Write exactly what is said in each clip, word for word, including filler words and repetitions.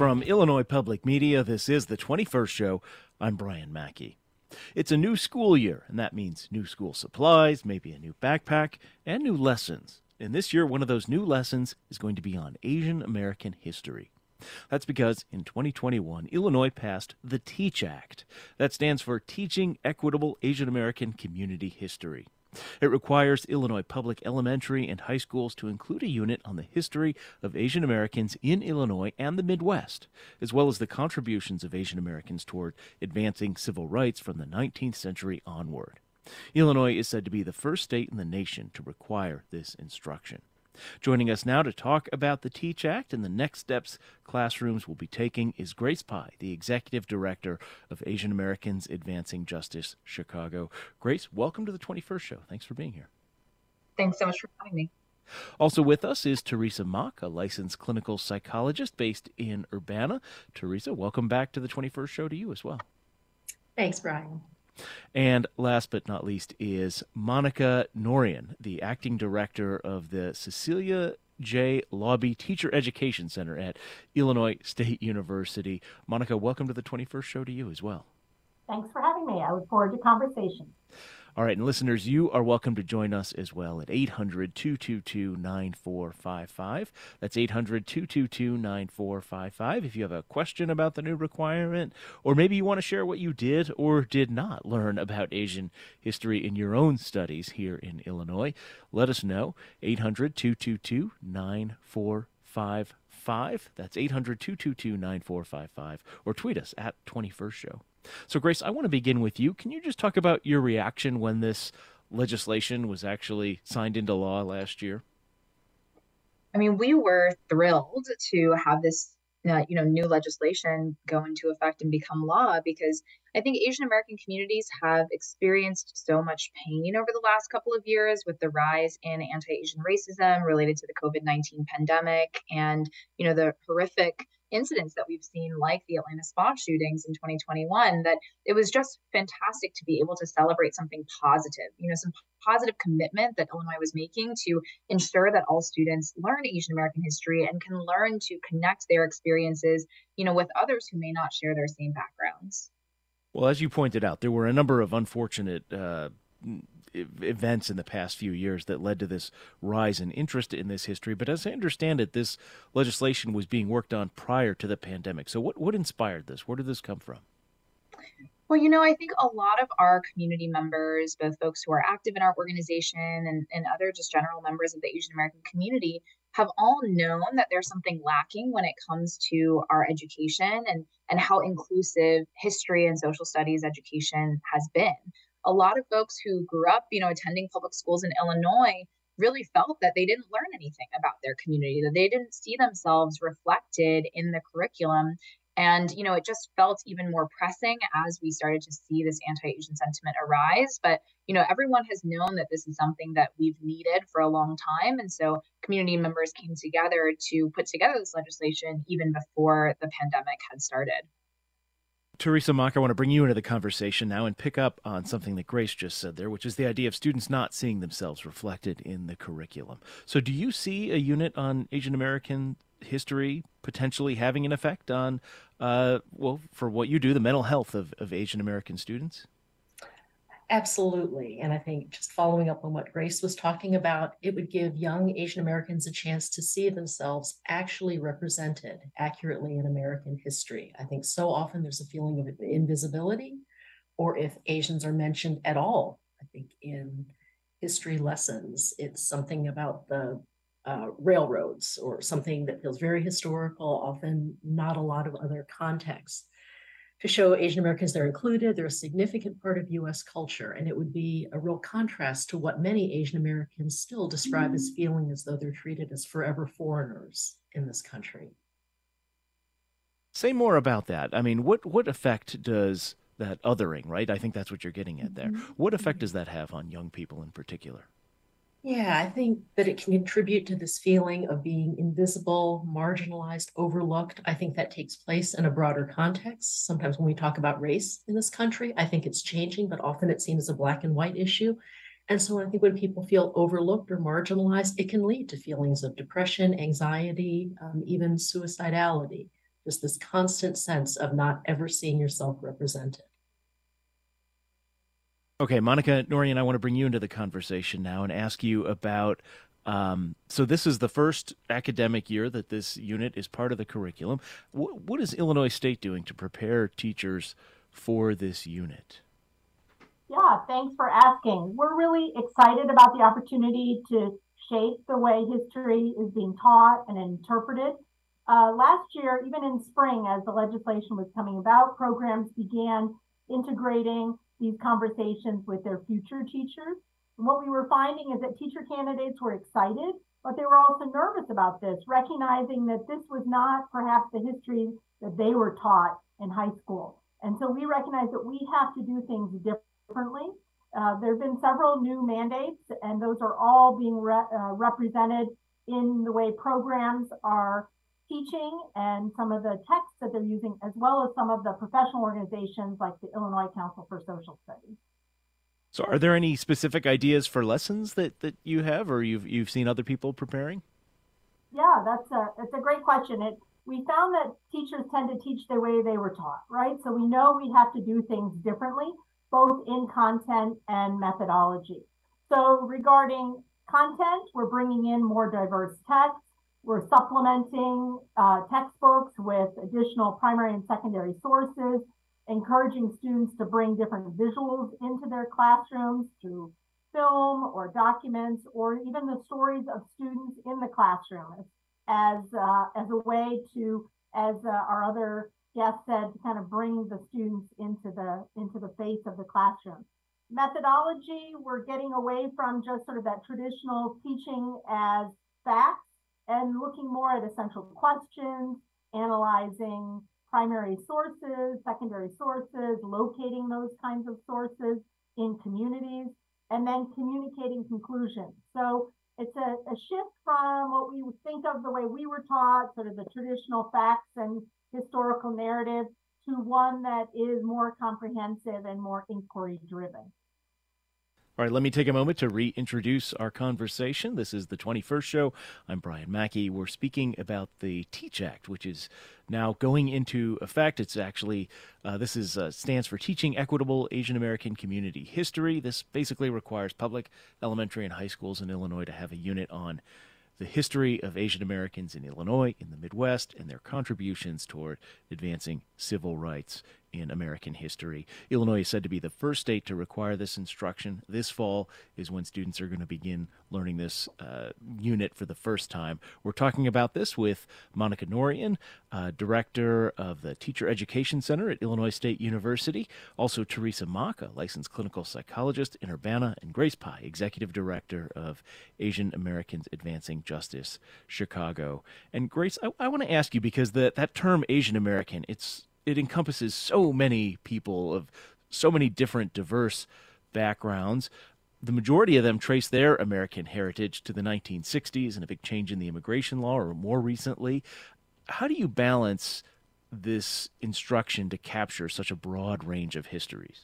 From Illinois Public Media, this is the twenty-first Show. I'm Brian Mackey. It's a new school year, and that means new school supplies, maybe a new backpack, and new lessons. And this year, one of those new lessons is going to be on Asian American history. That's because in twenty twenty-one, Illinois passed the TEACH Act. That stands for Teaching Equitable Asian American Community History. It requires Illinois public elementary and high schools to include a unit on the history of Asian Americans in Illinois and the Midwest, as well as the contributions of Asian Americans toward advancing civil rights from the nineteenth century onward. Illinois is said to be the first state in the nation to require this instruction. Joining us now to talk about the TEACH Act and the next steps classrooms will be taking is Grace Pai, the Executive Director of Asian Americans Advancing Justice Chicago. Grace, welcome to the twenty-first Show. Thanks for being here. Thanks so much for having me. Also with us is Teresa Mock, a licensed clinical psychologist based in Urbana. Teresa, welcome back to the twenty-first Show to you as well. Thanks, Brian. And last but not least is Monica Norian, the acting director of the Cecilia J. Lobby Teacher Education Center at Illinois State University. Monica, welcome to the twenty-first Show to you as well. Thanks for having me. I look forward to conversation. All right, and listeners, you are welcome to join us as well at eight hundred, two two two, nine four five five. That's eight hundred, two two two, nine four five five. If you have a question about the new requirement, or maybe you want to share what you did or did not learn about Asian history in your own studies here in Illinois, let us know. eight hundred, two two two, nine four five five. That's eight hundred, two two two, nine four five five. Or tweet us at twenty-first Show. So, Grace, I want to begin with you. Can you just talk about your reaction when this legislation was actually signed into law last year? I mean, we were thrilled to have this, uh, you know, new legislation go into effect and become law because I think Asian American communities have experienced so much pain over the last couple of years with the rise in anti-Asian racism related to the COVID nineteen pandemic and, you know, the horrific incidents that we've seen like the Atlanta spa shootings in twenty twenty-one, that it was just fantastic to be able to celebrate something positive, you know, some positive commitment that Illinois was making to ensure that all students learn Asian American history and can learn to connect their experiences, you know, with others who may not share their same backgrounds. Well, as you pointed out, there were a number of unfortunate uh, events in the past few years that led to this rise in interest in this history. But as I understand it, this legislation was being worked on prior to the pandemic. So what, what inspired this? Where did this come from? Well, you know, I think a lot of our community members, both folks who are active in our organization and, and other just general members of the Asian American community, have all known that there's something lacking when it comes to our education and, and how inclusive history and social studies education has been. A lot of folks who grew up, you know, attending public schools in Illinois really felt that they didn't learn anything about their community, that they didn't see themselves reflected in the curriculum. And, you know, it just felt even more pressing as we started to see this anti-Asian sentiment arise. But, you know, everyone has known that this is something that we've needed for a long time. And so community members came together to put together this legislation even before the pandemic had started. Teresa Mock, I want to bring you into the conversation now and pick up on something that Grace just said there, which is the idea of students not seeing themselves reflected in the curriculum. So do you see a unit on Asian American history potentially having an effect on, uh, well, for what you do, the mental health of, of Asian American students? Absolutely. And I think just following up on what Grace was talking about, it would give young Asian Americans a chance to see themselves actually represented accurately in American history. I think so often there's a feeling of invisibility, or if Asians are mentioned at all, I think in history lessons, it's something about the uh, railroads or something that feels very historical, often not a lot of other context. To show Asian Americans they're included, they're a significant part of U S culture, and it would be a real contrast to what many Asian Americans still describe as feeling as though they're treated as forever foreigners in this country. Say more about that. I mean, what, what effect does that othering, right? I think that's what you're getting at there. What effect does that have on young people in particular? Yeah, I think that it can contribute to this feeling of being invisible, marginalized, overlooked. I think that takes place in a broader context. Sometimes when we talk about race in this country, I think it's changing, but often it's seen as a black and white issue. And so I think when people feel overlooked or marginalized, it can lead to feelings of depression, anxiety, um, even suicidality. just this constant sense of not ever seeing yourself represented. Okay, Monica Norian, I want to bring you into the conversation now and ask you about. Um, so this is the first academic year that this unit is part of the curriculum. W- what is Illinois State doing to prepare teachers for this unit? Yeah, thanks for asking. We're really excited about the opportunity to shape the way history is being taught and interpreted. Uh, last year, even in spring, as the legislation was coming about, programs began integrating these conversations with their future teachers. And what we were finding is that teacher candidates were excited, but they were also nervous about this, recognizing that this was not perhaps the history that they were taught in high school. And so we recognize that we have to do things differently. Uh, there have been several new mandates, and those are all being re- uh, represented in the way programs are teaching and some of the texts that they're using, as well as some of the professional organizations like the Illinois Council for Social Studies. So are there any specific ideas for lessons that, that you have or you've you've seen other people preparing? Yeah, that's a it's a great question. It we found that teachers tend to teach the way they were taught, right? So we know we have to do things differently, both in content and methodology. So regarding content, we're bringing in more diverse texts. We're supplementing uh, textbooks with additional primary and secondary sources, encouraging students to bring different visuals into their classrooms through film or documents, or even the stories of students in the classroom as, uh, as a way to, as uh, our other guest said, to kind of bring the students into the, into the face of the classroom. Methodology, we're getting away from just sort of that traditional teaching as facts and looking more at essential questions, analyzing primary sources, secondary sources, locating those kinds of sources in communities, and then communicating conclusions. So it's a, a shift from what we would think of the way we were taught, sort of the traditional facts and historical narrative, to one that is more comprehensive and more inquiry driven. All right, let me take a moment to reintroduce our conversation. This is the twenty-first show. I'm Brian Mackey. We're speaking about the TEACH Act, which is now going into effect. It's actually, uh, this is uh, stands for Teaching Equitable Asian American Community History. This basically requires public elementary and high schools in Illinois to have a unit on the history of Asian Americans in Illinois, in the Midwest, and their contributions toward advancing civil rights in American history. Illinois is said to be the first state to require this instruction. This fall is when students are going to begin learning this uh, unit for the first time. We're talking about this with Monica Norian, uh, director of the Teacher Education Center at Illinois State University, also Teresa Mock, a licensed clinical psychologist in Urbana, and Grace Pai, executive director of Asian Americans Advancing Justice Chicago. And Grace, I, I want to ask you, because the, that term Asian American, it's it encompasses so many people of so many different diverse backgrounds. The majority of them trace their American heritage to the nineteen sixties and a big change in the immigration law, or more recently. How do you balance this instruction to capture such a broad range of histories?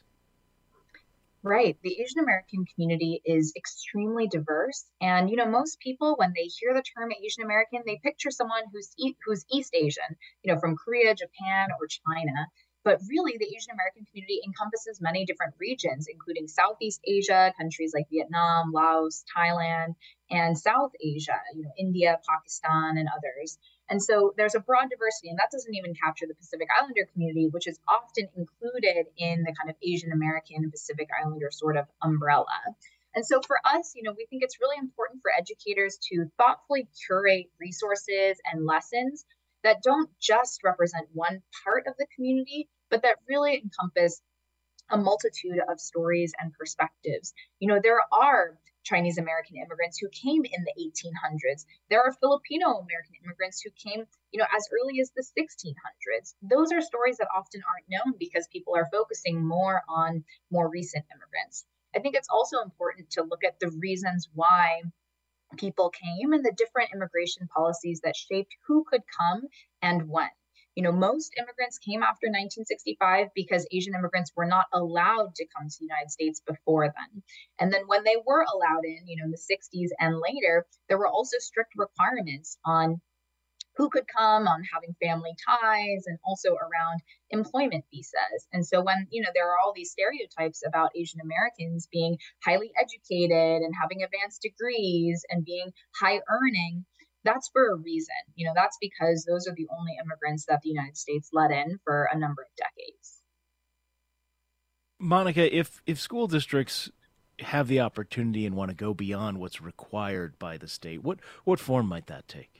Right. The Asian American community is extremely diverse. And, you know, most people, when they hear the term Asian American, they picture someone who's, e- who's East Asian, you know, from Korea, Japan, or China. But really, the Asian American community encompasses many different regions, including Southeast Asia, countries like Vietnam, Laos, Thailand, and South Asia, you know, India, Pakistan, and others. And so there's a broad diversity, and that doesn't even capture the Pacific Islander community, which is often included in the kind of Asian American and Pacific Islander sort of umbrella. And so for us, you know, we think it's really important for educators to thoughtfully curate resources and lessons that don't just represent one part of the community, but that really encompass a multitude of stories and perspectives. You know, there are Chinese American immigrants who came in the eighteen hundreds. There are Filipino American immigrants who came, you know, as early as the sixteen hundreds. Those are stories that often aren't known because people are focusing more on more recent immigrants. I think it's also important to look at the reasons why people came and the different immigration policies that shaped who could come and when. You know, most immigrants came after nineteen sixty-five because Asian immigrants were not allowed to come to the United States before then. And then when they were allowed in, you know, in the sixties and later, there were also strict requirements on who could come, on having family ties, and also around employment visas. And so when, you know, there are all these stereotypes about Asian Americans being highly educated and having advanced degrees and being high earning, that's for a reason. You know, that's because those are the only immigrants that the United States let in for a number of decades. Monica, if if school districts have the opportunity and want to go beyond what's required by the state, what what form might that take?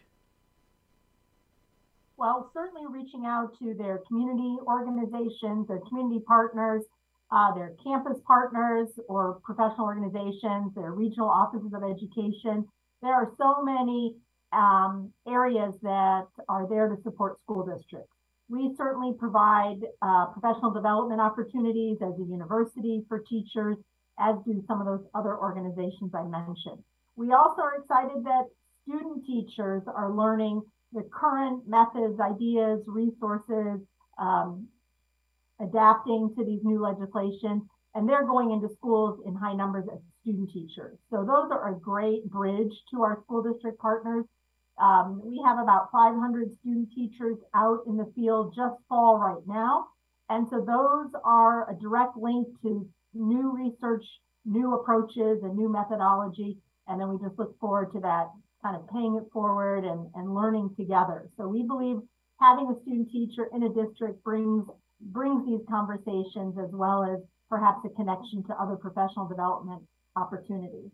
Well, certainly reaching out to their community organizations, their community partners, uh, their campus partners or professional organizations, their regional offices of education. There are so many um, areas that are there to support school districts. We certainly provide uh, professional development opportunities as a university for teachers, as do some of those other organizations I mentioned. We also are excited that student teachers are learning the current methods, ideas, resources, um, adapting to these new legislation, and they're going into schools in high numbers as student teachers. So those are a great bridge to our school district partners. Um, we have about five hundred student teachers out in the field just fall right now. And so those are a direct link to new research, new approaches, and new methodology. And then we just look forward to that kind of paying it forward and, and learning together. So we believe having a student teacher in a district brings brings these conversations, as well as perhaps a connection to other professional development opportunities.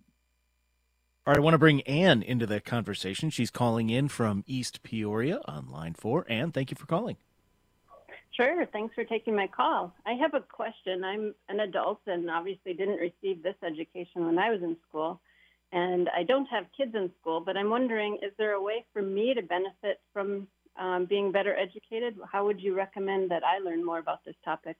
All right, I want to bring Anne into the conversation. She's calling in from East Peoria on line four. Anne, thank you for calling. Sure. Thanks for taking my call. I have a question. I'm an adult and obviously didn't receive this education when I was in school. And I don't have kids in school, but I'm wondering, is there a way for me to benefit from um, being better educated? How would you recommend that I learn more about this topic?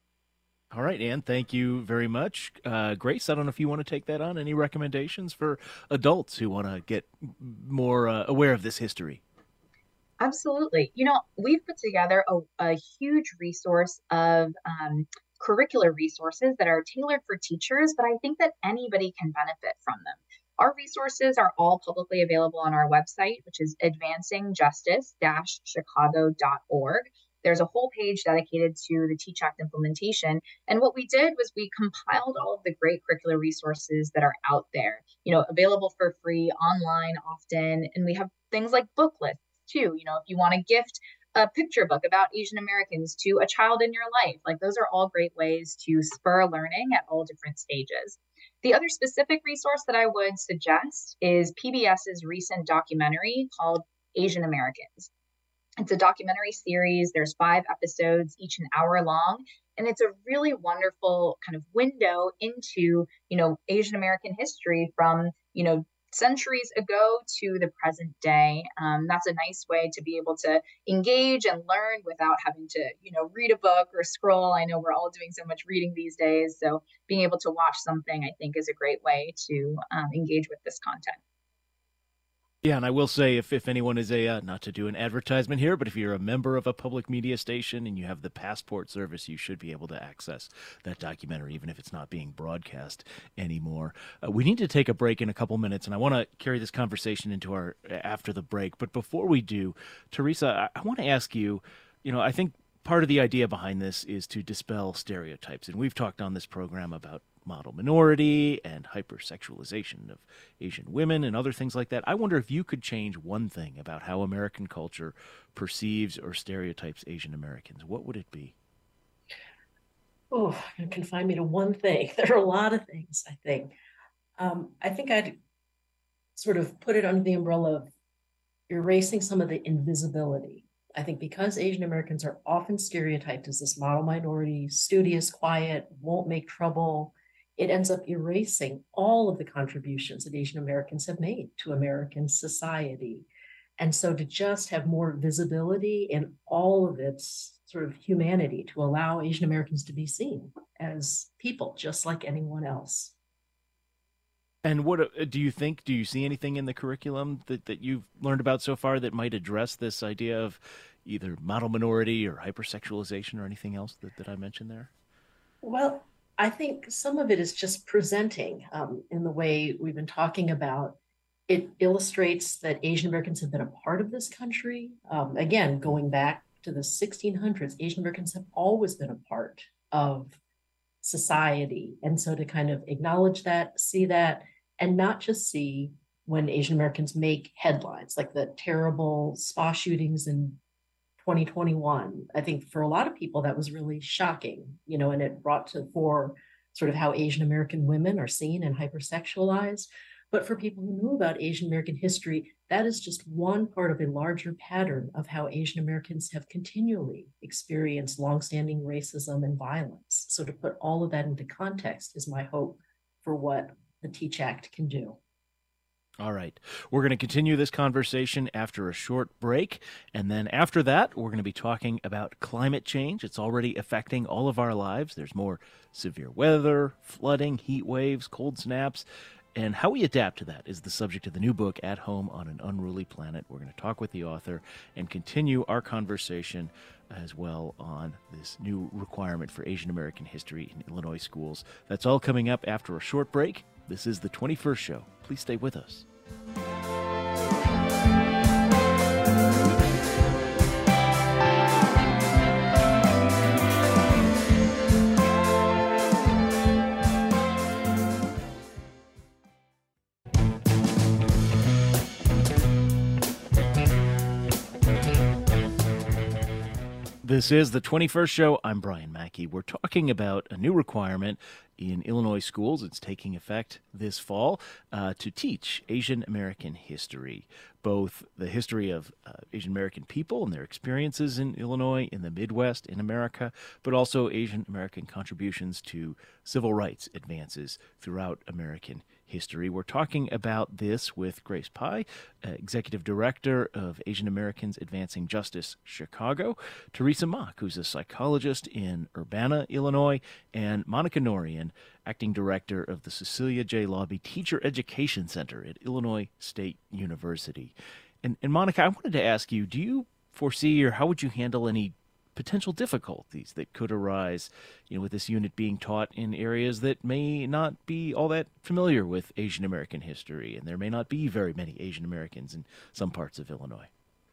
All right, Anne, thank you very much. Uh, Grace, I don't know if you want to take that on. Any recommendations for adults who want to get more uh, aware of this history? Absolutely. You know, we've put together a, a huge resource of um, curricular resources that are tailored for teachers, but I think that anybody can benefit from them. Our resources are all publicly available on our website, which is advancing justice dash chicago dot org. There's a whole page dedicated to the Teach Act implementation. And what we did was we compiled all of the great curricular resources that are out there, you know, available for free online often. And we have things like book lists too. You know, if you want to gift a picture book about Asian Americans to a child in your life, like those are all great ways to spur learning at all different stages. The other specific resource that I would suggest is PBS's recent documentary called Asian Americans. It's a documentary series. There's five episodes, each an hour long. And it's a really wonderful kind of window into, you know, Asian American history from, you know, centuries ago to the present day. Um, that's a nice way to be able to engage and learn without having to, you know, read a book or scroll. I know we're all doing so much reading these days. So being able to watch something, I think, is a great way to um, engage with this content. Yeah, and I will say, if, if anyone is a, uh, not to do an advertisement here, but if you're a member of a public media station and you have the Passport service, you should be able to access that documentary, even if it's not being broadcast anymore. Uh, we need to take a break in a couple minutes, and I want to carry this conversation into our after the break. But before we do, Teresa, I, I want to ask you, you know, I think part of the idea behind this is to dispel stereotypes. And we've talked on this program about model minority and hypersexualization of Asian women and other things like that. I wonder if you could change one thing about how American culture perceives or stereotypes Asian Americans. What would it be? Oh, you confine me to one thing. There are a lot of things, I think. Um, I think I'd sort of put it under the umbrella of erasing some of the invisibility. I think because Asian Americans are often stereotyped as this model minority, studious, quiet, won't make trouble, it ends up erasing all of the contributions that Asian Americans have made to American society. And so to just have more visibility in all of its sort of humanity, to allow Asian Americans to be seen as people, just like anyone else. And what do you think, do you see anything in the curriculum that, that you've learned about so far that might address this idea of either model minority or hypersexualization or anything else that, that I mentioned there? Well, I think some of it is just presenting um, in the way we've been talking about. It illustrates that Asian Americans have been a part of this country. Um, again, going back to the sixteen hundreds, Asian Americans have always been a part of society. And so to kind of acknowledge that, see that, and not just see when Asian Americans make headlines, like the terrible spa shootings in twenty twenty-one. I think for a lot of people, that was really shocking, you know, and it brought to the fore sort of how Asian American women are seen and hypersexualized. But for people who know about Asian American history, that is just one part of a larger pattern of how Asian Americans have continually experienced longstanding racism and violence. So to put all of that into context is my hope for what the TEACH Act can do. All right. We're going to continue this conversation after a short break. And then after that, we're going to be talking about climate change. It's already affecting all of our lives. There's more severe weather, flooding, heat waves, cold snaps. And how we adapt to that is the subject of the new book, At Home on an Unruly Planet. We're going to talk with the author and continue our conversation as well on this new requirement for Asian American history in Illinois schools. That's all coming up after a short break. This is the twenty-first Show. Please stay with us. This is the twenty-first Show. I'm Brian Mackey. We're talking about a new requirement in Illinois schools. It's taking effect this fall uh, to teach Asian American history, both the history of uh, Asian American people and their experiences in Illinois, in the Midwest, in America, but also Asian American contributions to civil rights advances throughout American history. We're talking about this with Grace Pai, uh, Executive Director of Asian Americans Advancing Justice Chicago, Teresa Mock, who's a psychologist in Urbana, Illinois, and Monica Norian, Acting Director of the Cecilia J. Lobby Teacher Education Center at Illinois State University. And, and Monica, I wanted to ask you, do you foresee or how would you handle any potential difficulties that could arise, you know, with this unit being taught in areas that may not be all that familiar with Asian American history, and there may not be very many Asian Americans in some parts of Illinois?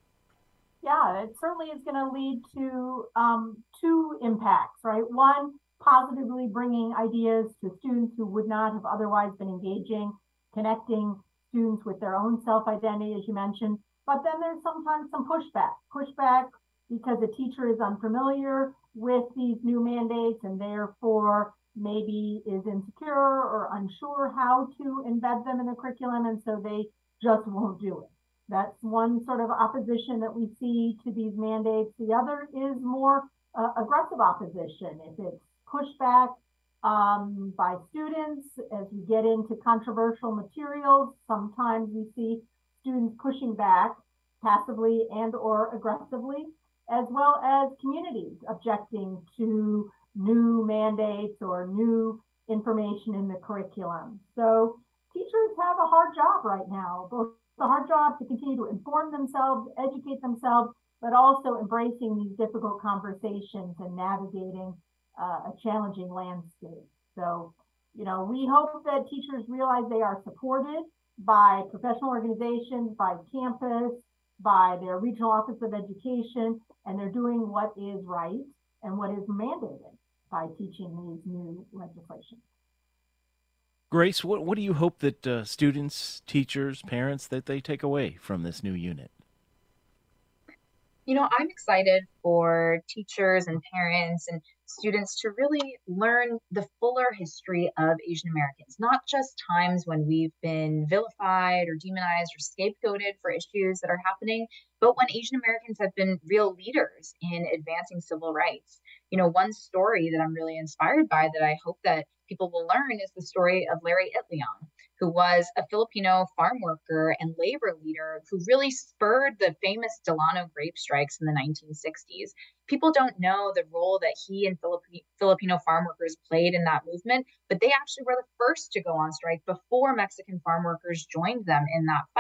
Yeah, it certainly is going to lead to um, two impacts, right? One, positively bringing ideas to students who would not have otherwise been engaging, connecting students with their own self-identity, as you mentioned. But then there's sometimes some pushback, pushback because the teacher is unfamiliar with these new mandates and therefore maybe is insecure or unsure how to embed them in the curriculum, and so they just won't do it. That's one sort of opposition that we see to these mandates. The other is more uh, aggressive opposition. If it's pushback um, by students, as we get into controversial materials, sometimes we see students pushing back passively and or aggressively, as well as communities objecting to new mandates or new information in the curriculum. So teachers have a hard job right now, both a hard job to continue to inform themselves, educate themselves, but also embracing these difficult conversations and navigating uh, a challenging landscape. So, you know, we hope that teachers realize they are supported by professional organizations, by campus, by their regional office of education, and they're doing what is right and what is mandated by teaching these new legislation. Grace, what, what do you hope that uh, students, teachers, parents, that they take away from this new unit? You know, I'm excited for teachers and parents and students to really learn the fuller history of Asian Americans, not just times when we've been vilified or demonized or scapegoated for issues that are happening, but when Asian Americans have been real leaders in advancing civil rights. You know, one story that I'm really inspired by that I hope that people will learn is the story of Larry Itliong, who was a Filipino farm worker and labor leader who really spurred the famous Delano grape strikes in the nineteen sixties. People don't know the role that he and Filip- Filipino farm workers played in that movement, but they actually were the first to go on strike before Mexican farm workers joined them in that fight.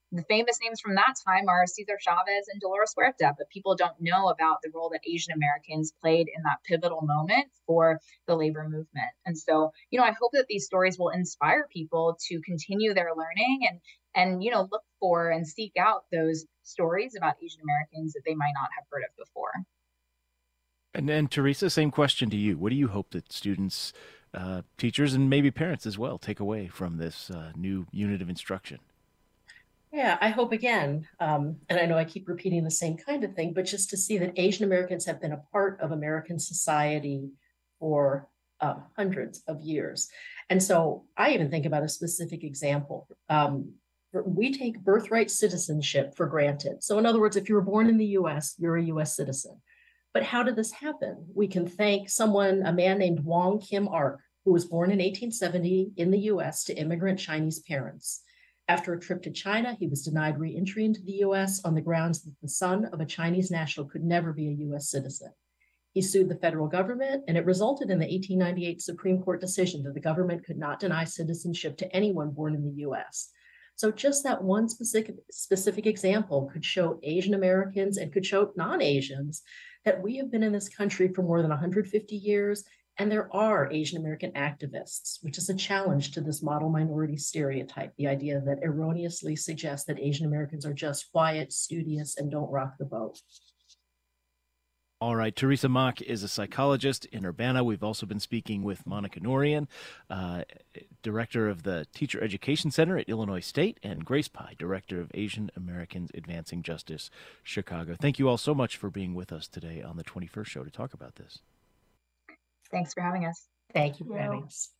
the famous names from that time are Cesar Chavez and Dolores Huerta, but people don't know about the role that Asian Americans played in that pivotal moment for the labor movement. And so, you know, I hope that these stories will inspire people to continue their learning and, and, you know, look for and seek out those stories about Asian Americans that they might not have heard of before. And then, Teresa, same question to you. What do you hope that students, uh, teachers, and maybe parents as well take away from this uh, new unit of instruction? Yeah, I hope again, um, and I know I keep repeating the same kind of thing, but just to see that Asian Americans have been a part of American society for uh, hundreds of years. And so I even think about a specific example. Um, we take birthright citizenship for granted. So in other words, if you were born in the U S, you're a U S citizen. But how did this happen? We can thank someone, a man named Wong Kim Ark, who was born in eighteen seventy in the U S to immigrant Chinese parents. After a trip to China, he was denied re-entry into the U S on the grounds that the son of a Chinese national could never be a U S citizen. He sued the federal government, and it resulted in the eighteen ninety-eight Supreme Court decision that the government could not deny citizenship to anyone born in the U S. So just that one specific, specific example could show Asian Americans and could show non-Asians that we have been in this country for more than one hundred fifty years, and there are Asian American activists, which is a challenge to this model minority stereotype, the idea that erroneously suggests that Asian Americans are just quiet, studious, and don't rock the boat. All right. Teresa Mock is a psychologist in Urbana. We've also been speaking with Monica Norian, uh, director of the Teacher Education Center at Illinois State, and Grace Pai, director of Asian Americans Advancing Justice, Chicago. Thank you all so much for being with us today on the twenty-first show to talk about this. Thanks for having us. Thank you for having us.